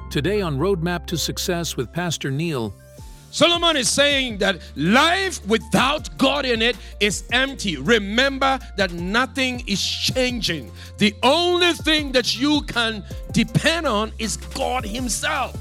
Today on Roadmap to Success with Pastor Neil, Solomon is saying that life without God in it is empty. Remember that nothing is changing. The only thing that you can depend on is God Himself.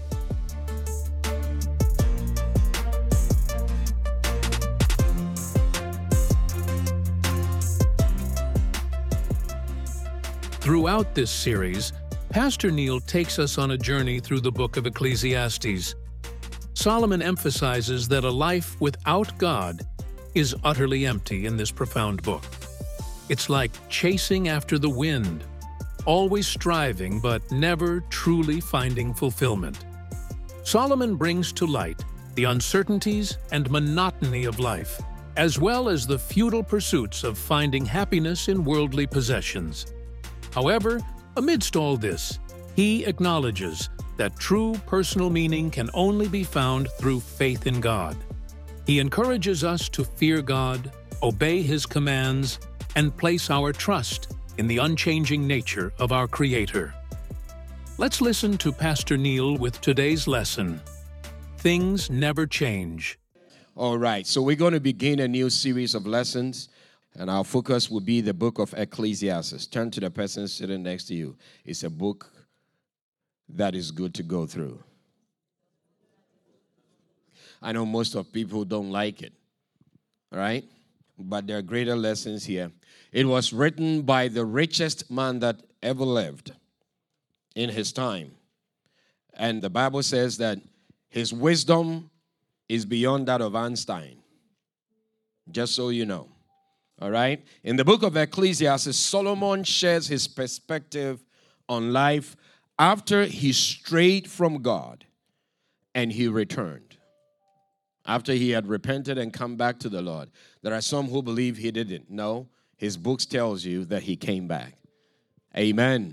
throughout this series, Pastor Neil takes us on a journey through the book of Ecclesiastes. Solomon emphasizes that a life without God is utterly empty in this profound book. It's like chasing after the wind, always striving but never truly finding fulfillment. Solomon brings to light the uncertainties and monotony of life, as well as the futile pursuits of finding happiness in worldly possessions. However, amidst all this, he acknowledges that true personal meaning can only be found through faith in God. He encourages us to fear God, obey His commands, and place our trust in the unchanging nature of our Creator. Let's listen to Pastor Neil with today's lesson, Things Never Change. All right, so we're going to begin a new series of lessons, and our focus will be the book of Ecclesiastes. Turn to the person sitting next to you. It's a book that is good to go through. I know most of people don't like it, all right? But there are greater lessons here. It was written by the richest man that ever lived in his time. And the Bible says that his wisdom is beyond that of Einstein. Just so you know. All right? In the book of Ecclesiastes, Solomon shares his perspective on life after he strayed from God and he returned. After he had repented and come back to the Lord. There are some who believe he didn't. No, his books tells you that he came back. Amen.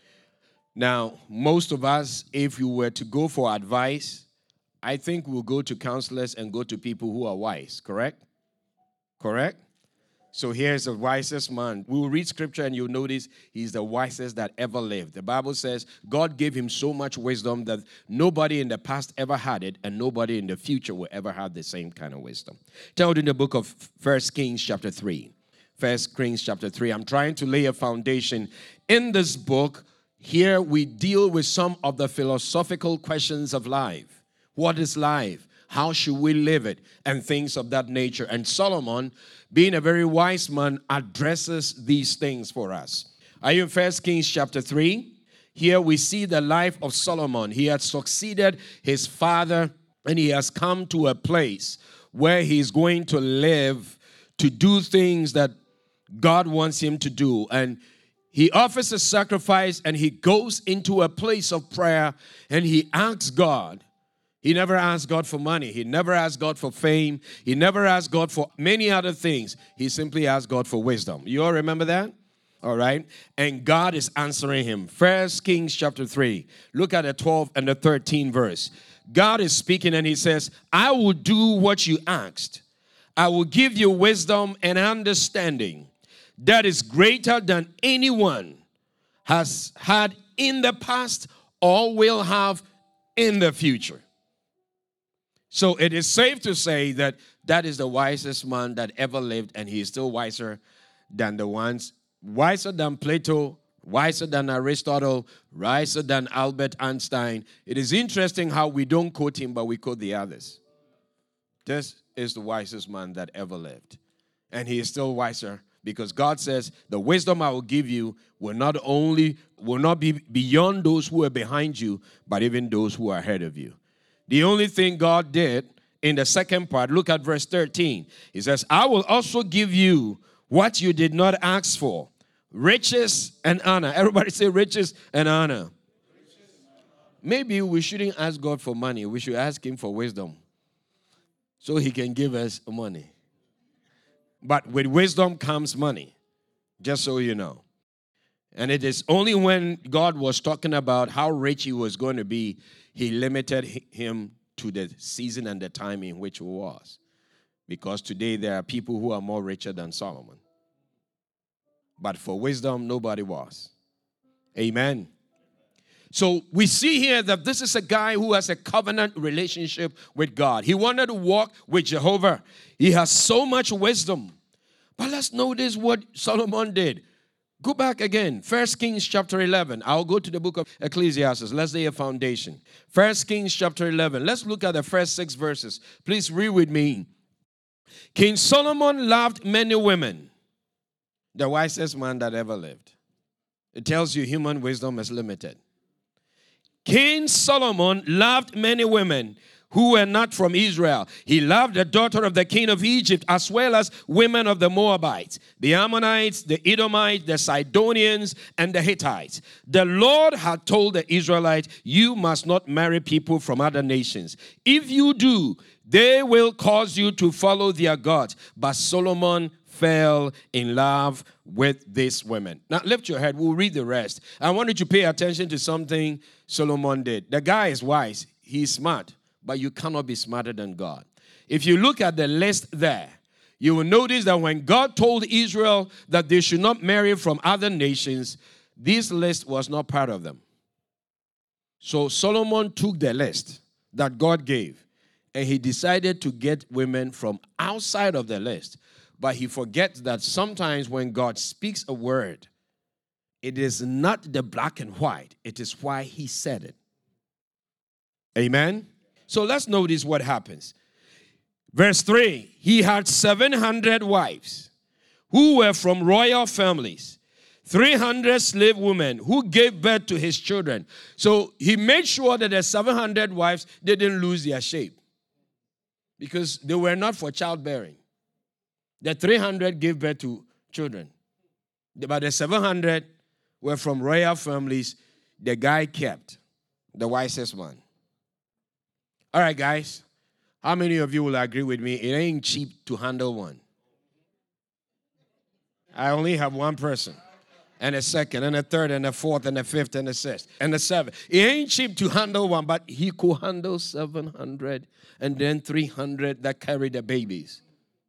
Now, most of us, if you were to go for advice, I think we'll go to counselors and go to people who are wise, correct? Correct? So here's the wisest man. We will read scripture and you'll notice he's the wisest that ever lived. The Bible says God gave him so much wisdom that nobody in the past ever had it and nobody in the future will ever have the same kind of wisdom. Tell in the book of 1 Kings chapter 3. 1 Kings chapter 3. I'm trying to lay a foundation. In this book, here we deal with some of the philosophical questions of life. What is life? How should we live it? And things of that nature. And Solomon, being a very wise man, addresses these things for us. Are you in 1 Kings chapter 3? Here we see the life of Solomon. He had succeeded his father and he has come to a place where he's going to live to do things that God wants him to do. And he offers a sacrifice and he goes into a place of prayer and he asks God. He never asked God for money. He never asked God for fame. He never asked God for many other things. He simply asked God for wisdom. You all remember that? All right. And God is answering him. 1 Kings chapter 3. Look at the 12th and the 13th verse. God is speaking and he says, I will do what you asked. I will give you wisdom and understanding that is greater than anyone has had in the past or will have in the future. So it is safe to say that that is the wisest man that ever lived, and he is still wiser than the ones, wiser than Plato, wiser than Aristotle, wiser than Albert Einstein. It is interesting how we don't quote him, but we quote the others. This is the wisest man that ever lived, and he is still wiser because God says, the wisdom I will give you will not be beyond those who are behind you, but even those who are ahead of you. The only thing God did in the second part, look at verse 13. He says, I will also give you what you did not ask for, riches and honor. Everybody say riches and honor. Maybe we shouldn't ask God for money. We should ask him for wisdom so he can give us money. But with wisdom comes money, just so you know. And it is only when God was talking about how rich he was going to be, he limited him to the season and the time in which he was. Because today there are people who are more richer than Solomon. But for wisdom, nobody was. Amen. So we see here that this is a guy who has a covenant relationship with God. He wanted to walk with Jehovah. He has so much wisdom. But let's notice what Solomon did. Go back again. 1 Kings chapter 11. I'll go to the book of Ecclesiastes. Let's lay a foundation. 1 Kings chapter 11. Let's look at the first 6 verses. Please read with me. King Solomon loved many women, the wisest man that ever lived. It tells you human wisdom is limited. King Solomon loved many women who were not from Israel. He loved the daughter of the king of Egypt, as well as women of the Moabites, the Ammonites, the Edomites, the Sidonians, and the Hittites. The Lord had told the Israelites, you must not marry people from other nations. If you do, they will cause you to follow their gods. But Solomon fell in love with these women. Now, lift your head. We'll read the rest. I want you to pay attention to something Solomon did. The guy is wise. He's smart. But you cannot be smarter than God. If you look at the list there, you will notice that when God told Israel that they should not marry from other nations, this list was not part of them. So Solomon took the list that God gave, and he decided to get women from outside of the list. But he forgets that sometimes when God speaks a word, it is not the black and white. It is why he said it. Amen? So let's notice what happens. Verse 3, he had 700 wives who were from royal families, 300 slave women who gave birth to his children. So he made sure that the 700 wives didn't lose their shape because they were not for childbearing. The 300 gave birth to children. But the 700 were from royal families. The guy kept the wisest one. All right, guys. How many of you will agree with me? It ain't cheap to handle one. I only have one person. And a second, and a third, and a fourth, and a fifth, and a sixth, and a seventh. It ain't cheap to handle one, but he could handle 700 and then 300 that carried the babies.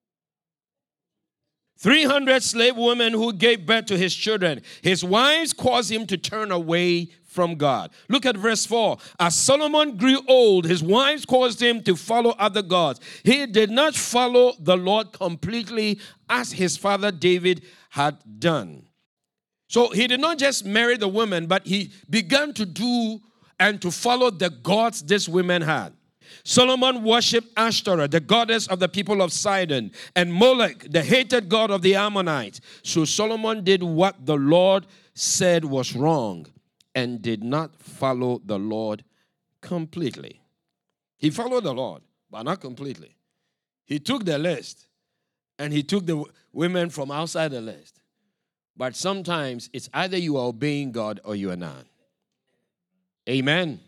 300 slave women who gave birth to his children. His wives caused him to turn away from God. Look at verse 4. As Solomon grew old, his wives caused him to follow other gods. He did not follow the Lord completely as his father David had done. So he did not just marry the women, but he began to do and to follow the gods these women had. Solomon worshipped Ashtoreth, the goddess of the people of Sidon, and Molech, the hated god of the Ammonites. So Solomon did what the Lord said was wrong and did not follow the Lord completely. He followed the Lord, but not completely. He took the list, and he took the women from outside the list. But sometimes it's either you are obeying God or you are not. Amen.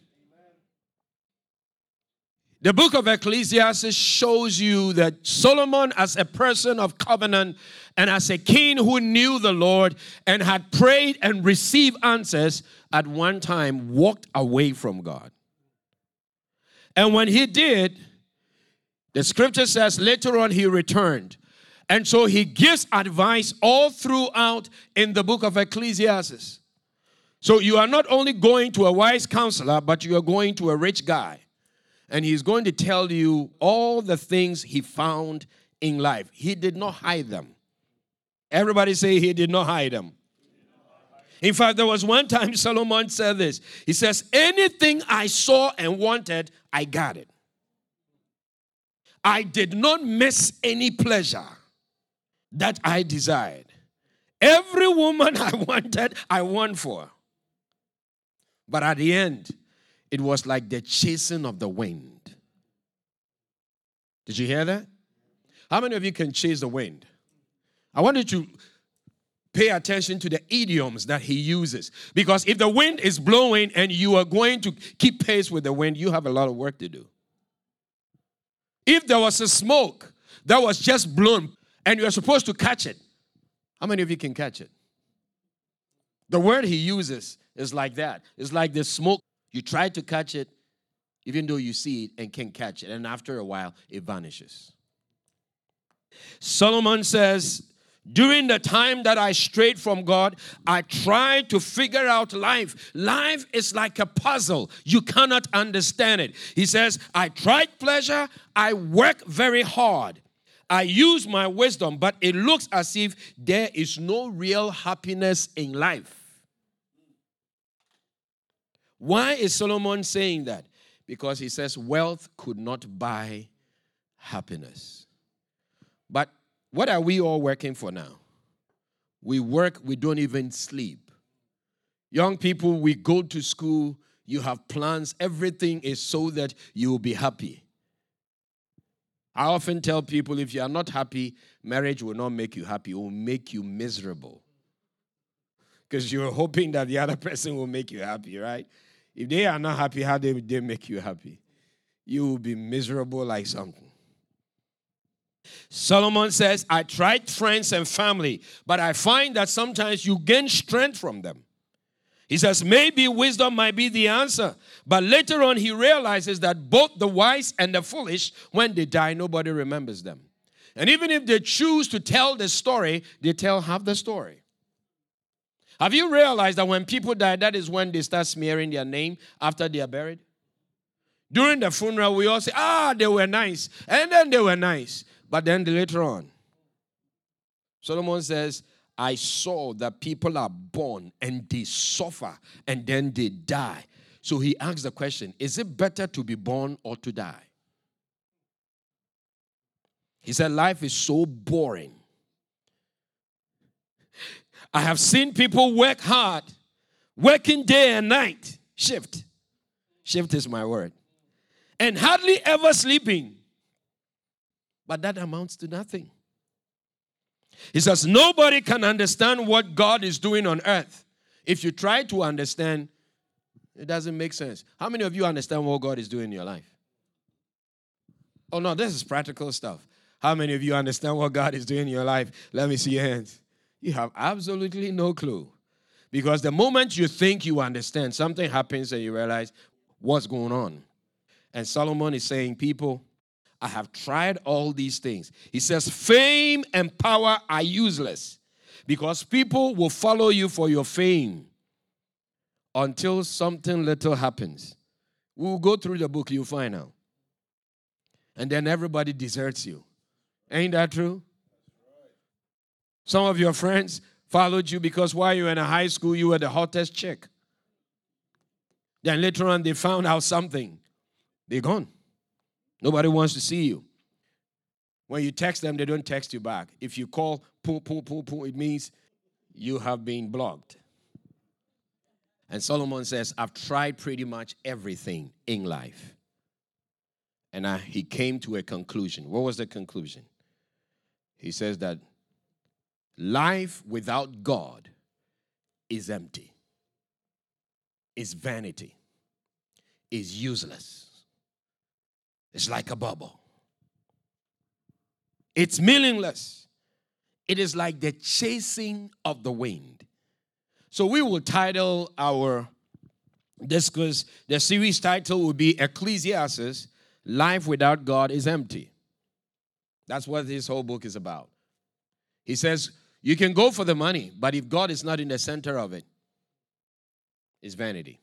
The book of Ecclesiastes shows you that Solomon, as a person of covenant and as a king who knew the Lord and had prayed and received answers, at one time walked away from God. And when he did, the scripture says later on he returned. And so he gives advice all throughout in the book of Ecclesiastes. So you are not only going to a wise counselor, but you are going to a rich guy. And he's going to tell you all the things he found in life. He did not hide them. Everybody say he did not hide them. In fact, there was one time Solomon said this. He says, anything I saw and wanted, I got it. I did not miss any pleasure that I desired. Every woman I wanted, I won for. But at the end, it was like the chasing of the wind. Did you hear that? How many of you can chase the wind? I want you to pay attention to the idioms that he uses. Because if the wind is blowing and you are going to keep pace with the wind, you have a lot of work to do. If there was a smoke that was just blown and you're supposed to catch it, how many of you can catch it? The word he uses is like that. It's like the smoke. You try to catch it, even though you see it and can't catch it. And after a while, it vanishes. Solomon says, During the time that I strayed from God, I tried to figure out life. Life is like a puzzle. You cannot understand it. He says, I tried pleasure. I work very hard. I use my wisdom, but it looks as if there is no real happiness in life. Why is Solomon saying that? Because he says wealth could not buy happiness. But what are we all working for now? We work, we don't even sleep. Young people, we go to school, you have plans, everything is so that you will be happy. I often tell people, if you are not happy, marriage will not make you happy, it will make you miserable. Because you're hoping that the other person will make you happy, right? If they are not happy, how do they make you happy? You will be miserable like something. Solomon says, I tried friends and family, but I find that sometimes you gain strength from them. He says, maybe wisdom might be the answer. But later on, he realizes that both the wise and the foolish, when they die, nobody remembers them. And even if they choose to tell the story, they tell half the story. Have you realized that when people die, that is when they start smearing their name after they are buried? During the funeral, we all say, they were nice. And then they were nice. But then later on, Solomon says, I saw that people are born and they suffer and then they die. So he asks the question, is it better to be born or to die? He said, life is so boring. I have seen people work hard, working day and night, shift. Shift is my word. And hardly ever sleeping. But that amounts to nothing. He says, nobody can understand what God is doing on earth. If you try to understand, it doesn't make sense. How many of you understand what God is doing in your life? Oh, no, this is practical stuff. How many of you understand what God is doing in your life? Let me see your hands. You have absolutely no clue. Because the moment you think you understand, something happens and you realize what's going on. And Solomon is saying, people, I have tried all these things. He says, fame and power are useless because people will follow you for your fame until something little happens. We'll go through the book, you'll find out. And then everybody deserts you. Ain't that true? Some of your friends followed you because while you were in a high school, you were the hottest chick. Then later on, they found out something. They're gone. Nobody wants to see you. When you text them, they don't text you back. If you call, it means you have been blocked. And Solomon says, I've tried pretty much everything in life. And he came to a conclusion. What was the conclusion? He says that life without God is empty, is vanity, is useless. It's like a bubble. It's meaningless. It is like the chasing of the wind. So we will title our discourse, the series title will be Ecclesiastes, Life Without God is Empty. That's what this whole book is about. He says, you can go for the money, but if God is not in the center of it, it's vanity.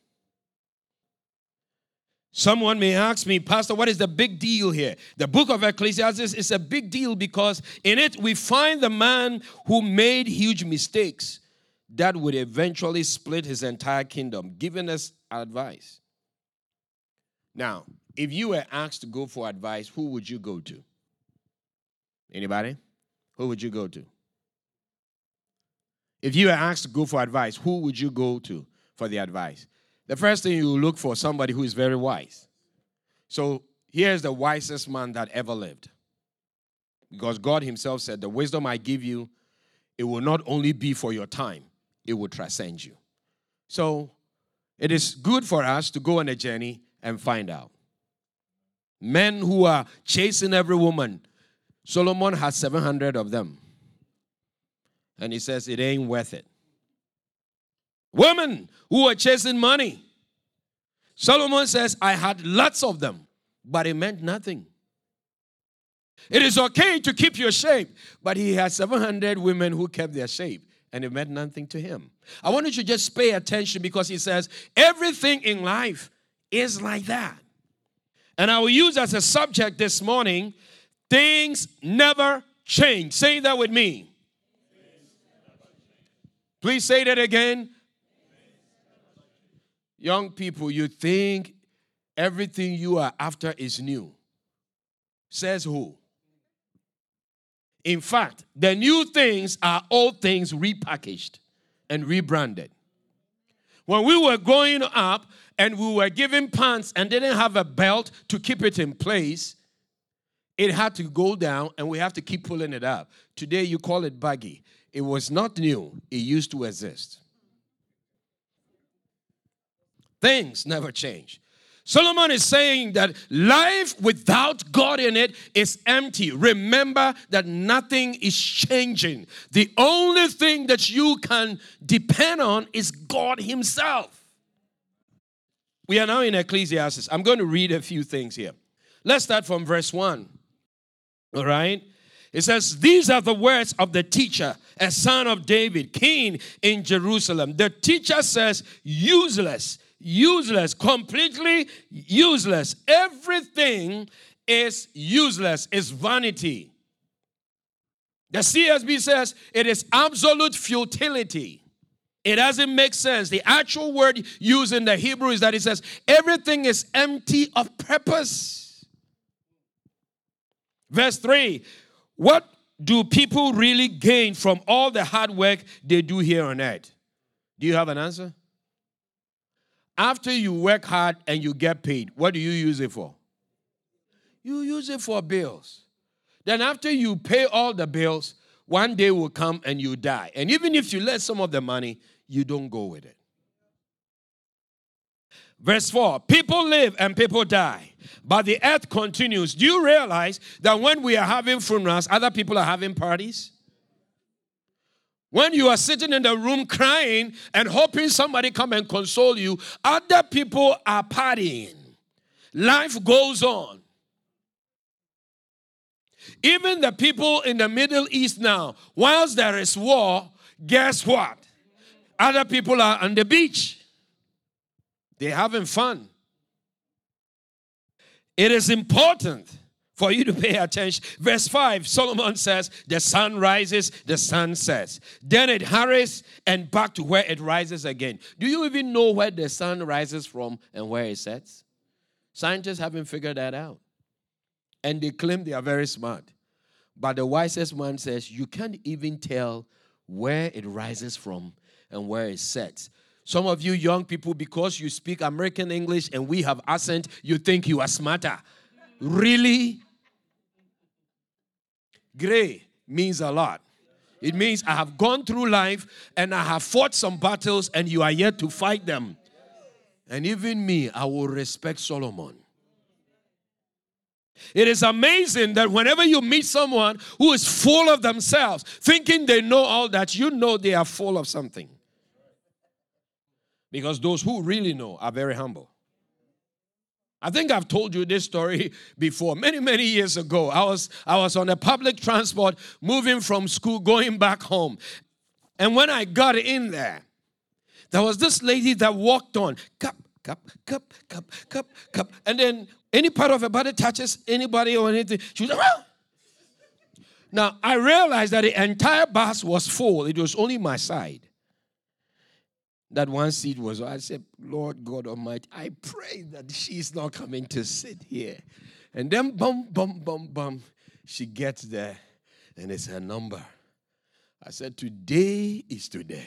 Someone may ask me, Pastor, what is the big deal here? The book of Ecclesiastes is a big deal because in it we find the man who made huge mistakes that would eventually split his entire kingdom, giving us advice. Now, if you were asked to go for advice, who would you go to? Anybody? Who would you go to? If you were asked to go for advice, who would you go to for the advice? The first thing you look for somebody who is very wise. So here's the wisest man that ever lived. Because God himself said, the wisdom I give you, it will not only be for your time, it will transcend you. So it is good for us to go on a journey and find out. Men who are chasing every woman, Solomon has 700 of them. And he says it ain't worth it. Women who are chasing money. Solomon says, I had lots of them, but it meant nothing. It is okay to keep your shape, but he had 700 women who kept their shape, and it meant nothing to him. I want you to just pay attention because he says everything in life is like that. And I will use as a subject this morning, things never change. Say that with me. Please say that again. Young people, you think everything you are after is new. Says who? In fact, the new things are old things repackaged and rebranded. When we were growing up and we were given pants and didn't have a belt to keep it in place, it had to go down and we have to keep pulling it up. Today you call it baggy. It was not new. It used to exist. Things never change. Solomon is saying that life without God in it is empty. Remember that nothing is changing. The only thing that you can depend on is God himself. We are now in Ecclesiastes. I'm going to read a few things here. Let's start from verse 1. All right? It says, these are the words of the teacher, a son of David, king in Jerusalem. The teacher says, useless, completely useless. Everything is useless, is vanity. The CSB says it is absolute futility. It doesn't make sense. The actual word used in the Hebrew is that it says everything is empty of purpose. Verse 3, what do people really gain from all the hard work they do here on earth? Do you have an answer? After you work hard and you get paid, what do you use it for? You use it for bills. Then after you pay all the bills, one day will come and you die. And even if you let some of the money, you don't go with it. Verse 4, people live and people die, but the earth continues. Do you realize that when we are having funerals, other people are having parties? When you are sitting in the room crying and hoping somebody come and console you, other people are partying. Life goes on. Even the people in the Middle East now, whilst there is war, guess what? Other people are on the beach. They're having fun. It is important for you to pay attention. Verse 5, Solomon says, the sun rises, the sun sets. Then it hurries and back to where it rises again. Do you even know where the sun rises from and where it sets? Scientists haven't figured that out. And they claim they are very smart. But the wisest man says, you can't even tell where it rises from and where it sets. Some of you young people, because you speak American English and we have accent, you think you are smarter. Really? Gray means a lot. It means I have gone through life and I have fought some battles and you are yet to fight them. And even me, I will respect Solomon. It is amazing that whenever you meet someone who is full of themselves, thinking they know all that, you know they are full of something. Because those who really know are very humble. I think I've told you this story before. Many years ago, I was on a public transport moving from school, going back home. And when I got in there was this lady that walked on. Cup. And then any part of her body touches anybody or anything, she was like, ah! Now, I realized that the entire bus was full. It was only my side. That one seat was, I said, Lord God Almighty, I pray that she's not coming to sit here. And then, bum, she gets there, and it's her number. I said, today is today.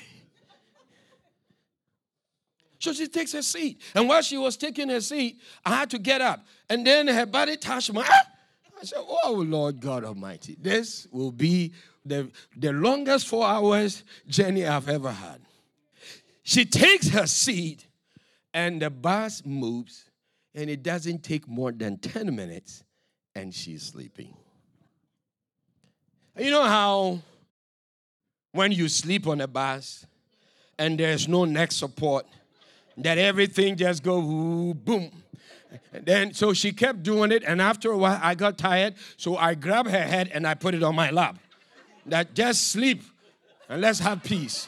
So she takes her seat. And while she was taking her seat, I had to get up. And then her body touched my, I said, oh, Lord God Almighty, this will be the longest 4 hours journey I've ever had. She takes her seat, and the bus moves, and it doesn't take more than 10 minutes, and she's sleeping. You know how when you sleep on a bus, and there's no neck support, that everything just goes boom, And then, so she kept doing it, and after a while, I got tired, so I grabbed her head and I put it on my lap. That just sleep and let's have peace.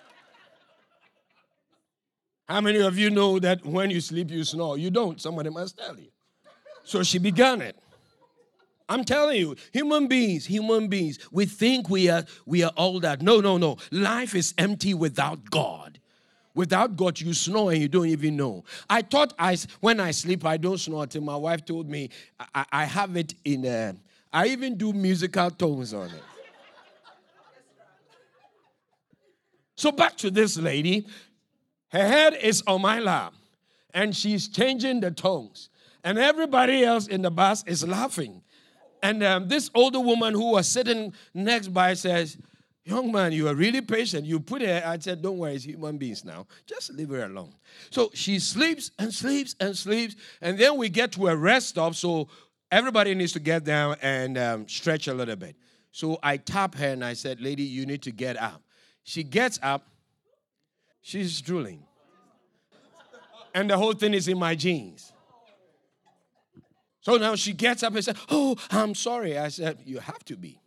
How many of you know that when you sleep, you snore? You don't. Somebody must tell you. So she began it. I'm telling you, human beings, we think we are all that. No. Life is empty without God. Without God, you snore and you don't even know. I thought when I sleep, I don't snore until my wife told me I have it in I even do musical tones on it. So back to this lady. Her head is on my lap, and she's changing the tones. And everybody else in the bus is laughing. And this older woman who was sitting next by says, young man, you are really patient. You put her, I said, don't worry, it's human beings now. Just leave her alone. So she sleeps and sleeps and sleeps. And then we get to a rest stop, so everybody needs to get down and stretch a little bit. So I tap her and I said, lady, you need to get up. She gets up. She's drooling. And the whole thing is in my jeans. So now she gets up and says, oh, I'm sorry. I said, you have to be.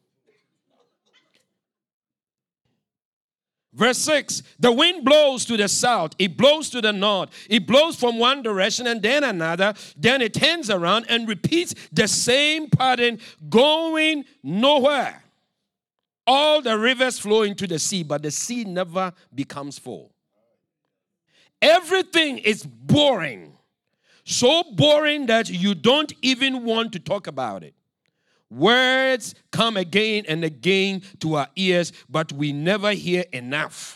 Verse 6, the wind blows to the south, it blows to the north, it blows from one direction and then another, then it turns around and repeats the same pattern, going nowhere. All the rivers flow into the sea, but the sea never becomes full. Everything is boring. So boring that you don't even want to talk about it. Words come again and again to our ears, but we never hear enough.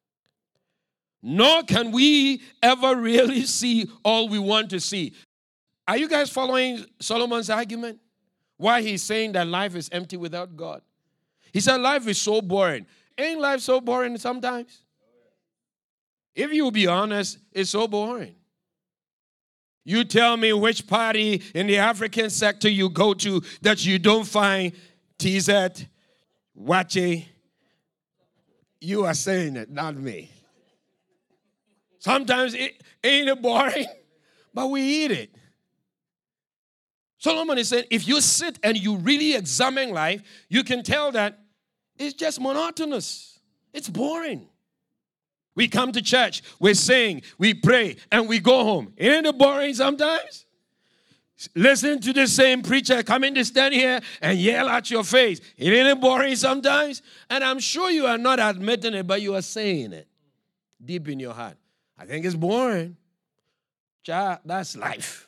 Nor can we ever really see all we want to see. Are you guys following Solomon's argument? Why he's saying that life is empty without God? He said life is so boring. Ain't life so boring sometimes? If you be honest, it's so boring. You tell me which party in the African sector you go to that you don't find TZ, Wache. You are saying it, not me. Sometimes it ain't boring, but we eat it. Solomon is saying, if you sit and you really examine life, you can tell that it's just monotonous. It's boring. We come to church, we sing, we pray, and we go home. Isn't it boring sometimes? Listen to the same preacher coming to stand here and yell at your face. Isn't it boring sometimes? And I'm sure you are not admitting it, but you are saying it deep in your heart. I think it's boring. Child, that's life.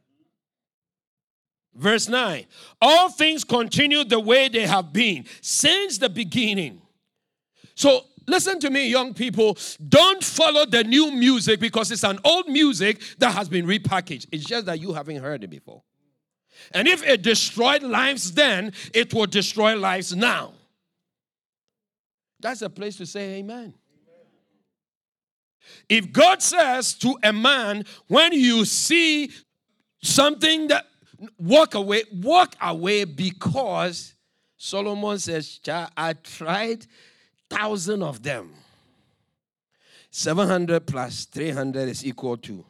Verse 9, all things continue the way they have been since the beginning. So, listen to me, young people. Don't follow the new music because it's an old music that has been repackaged. It's just that you haven't heard it before. And if it destroyed lives then, it will destroy lives now. That's a place to say amen. If God says to a man, when you see something that, walk away because Solomon says, I tried 1,000 of them. 700 plus 300 is equal to.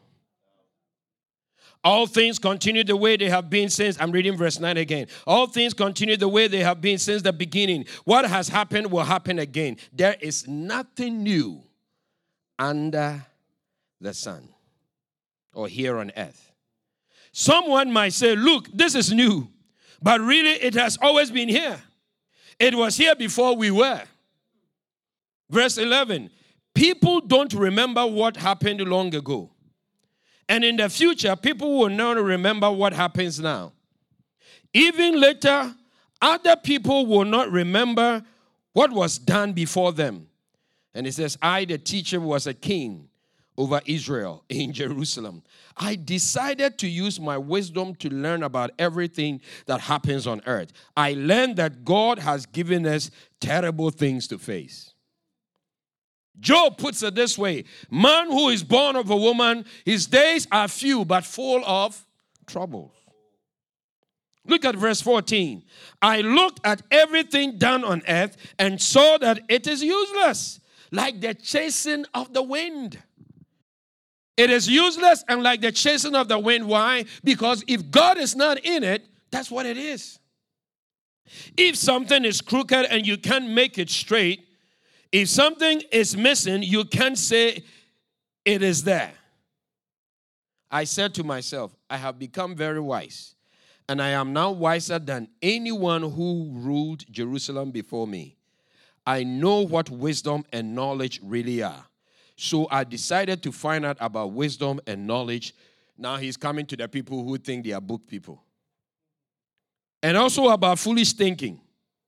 All things continue the way they have been since. I'm reading verse 9 again. All things continue the way they have been since the beginning. What has happened will happen again. There is nothing new under the sun or here on earth. Someone might say, look, this is new. But really, it has always been here. It was here before we were. Verse 11, people don't remember what happened long ago. And in the future, people will not remember what happens now. Even later, other people will not remember what was done before them. And it says, I, the teacher, was a king over Israel in Jerusalem. I decided to use my wisdom to learn about everything that happens on earth. I learned that God has given us terrible things to face. Job puts it this way, man who is born of a woman, his days are few but full of troubles. Look at verse 14. I looked at everything done on earth and saw that it is useless, like the chasing of the wind. It is useless and like the chasing of the wind. Why? Because if God is not in it, that's what it is. If something is crooked and you can't make it straight, if something is missing, you can't say it is there. I said to myself, I have become very wise, and I am now wiser than anyone who ruled Jerusalem before me. I know what wisdom and knowledge really are. So I decided to find out about wisdom and knowledge. Now he's coming to the people who think they are book people. And also about foolish thinking.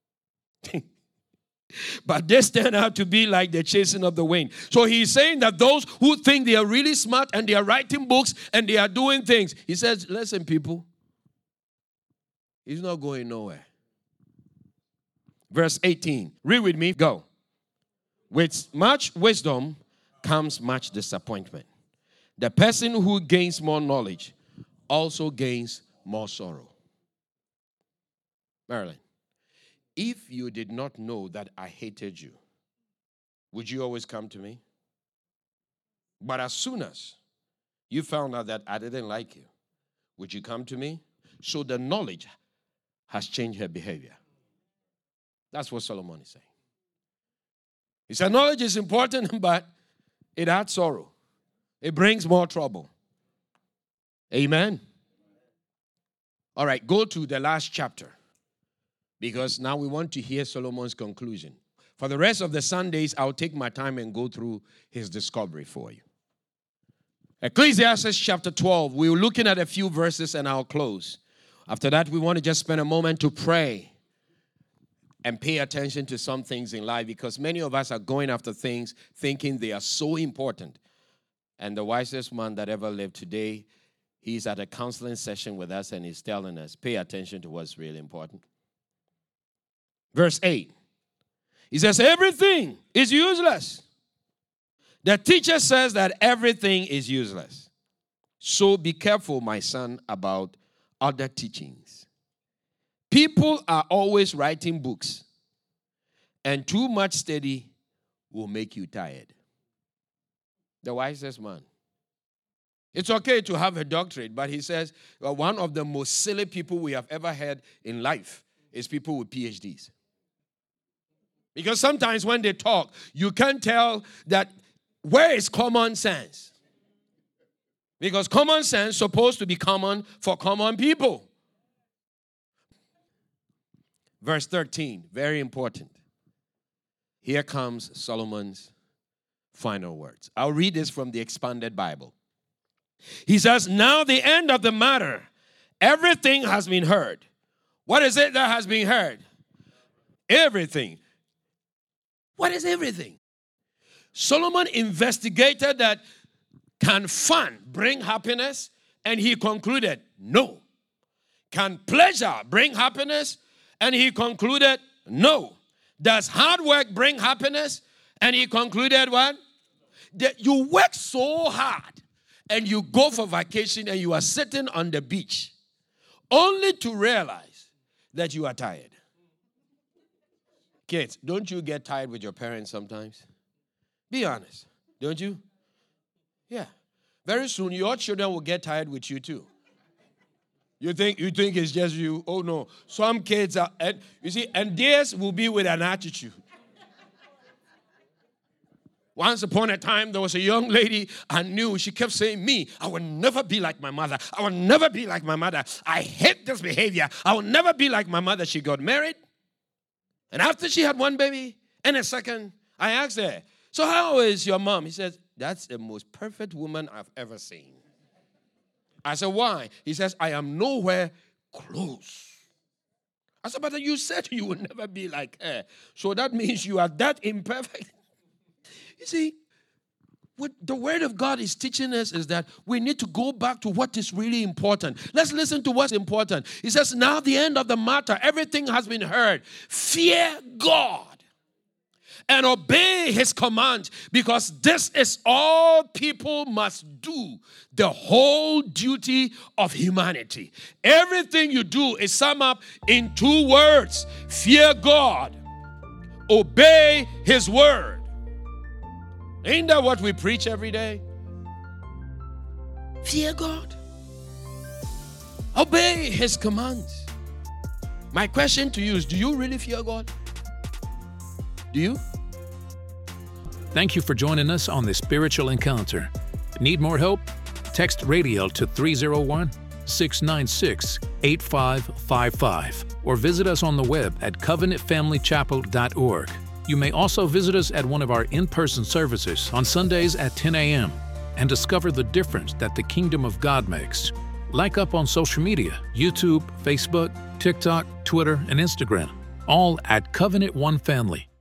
But this turned out to be like the chasing of the wind. So he's saying that those who think they are really smart and they are writing books and they are doing things. He says, listen, people, he's not going nowhere. Verse 18. Read with me. Go. With much wisdom comes much disappointment. The person who gains more knowledge also gains more sorrow. Marilyn, if you did not know that I hated you, would you always come to me? But as soon as you found out that I didn't like you, would you come to me? So the knowledge has changed her behavior. That's what Solomon is saying. He said knowledge is important, but it adds sorrow. It brings more trouble. Amen. All right, go to the last chapter, because now we want to hear Solomon's conclusion. For the rest of the Sundays, I'll take my time and go through his discovery for you. Ecclesiastes chapter 12. We're looking at a few verses and I'll close. After that, we want to just spend a moment to pray and pay attention to some things in life, because many of us are going after things thinking they are so important. And the wisest man that ever lived today, he's at a counseling session with us and he's telling us, pay attention to what's really important. Verse 8. He says, everything is useless. The teacher says that everything is useless. So be careful, my son, about other teachings. People are always writing books, and too much study will make you tired. The wisest man. It's okay to have a doctorate, but he says, well, one of the most silly people we have ever had in life is people with PhDs. Because sometimes when they talk, you can't tell that where is common sense. Because common sense is supposed to be common for common people. Verse 13, very important. Here comes Solomon's final words. I'll read this from the Expanded Bible. He says, now the end of the matter. Everything has been heard. What is it that has been heard? Everything. What is everything? Solomon investigated that, can fun bring happiness? And he concluded, no. Can pleasure bring happiness? And he concluded, no. Does hard work bring happiness? And he concluded what? That you work so hard and you go for vacation and you are sitting on the beach only to realize that you are tired. Kids, don't you get tired with your parents sometimes? Be honest, don't you? Yeah. Very soon your children will get tired with you too. You think it's just you? Oh no. Some kids are, and you see, and theirs will be with an attitude. Once upon a time, there was a young lady I knew. She kept saying, me, I will never be like my mother. I will never be like my mother. I hate this behavior. I will never be like my mother. She got married. And after she had one baby and a second, I asked her, so how is your mom? He says, that's the most perfect woman I've ever seen. I said, why? He says, I am nowhere close. I said, but you said you will never be like her. So that means you are that imperfect. You see, what the Word of God is teaching us is that we need to go back to what is really important. Let's listen to what's important. He says, now the end of the matter, everything has been heard. Fear God and obey his command, because this is all people must do, the whole duty of humanity. Everything you do is summed up in 2 words. Fear God, obey his word. Ain't that what we preach every day? Fear God. Obey His commands. My question to you is, do you really fear God? Do you? Thank you for joining us on this spiritual encounter. Need more help? Text RADIAL to 301-696-8555 or visit us on the web at covenantfamilychapel.org. You may also visit us at one of our in-person services on Sundays at 10 a.m. and discover the difference that the kingdom of God makes. Like up on social media, YouTube, Facebook, TikTok, Twitter, and Instagram, all at Covenant One Family.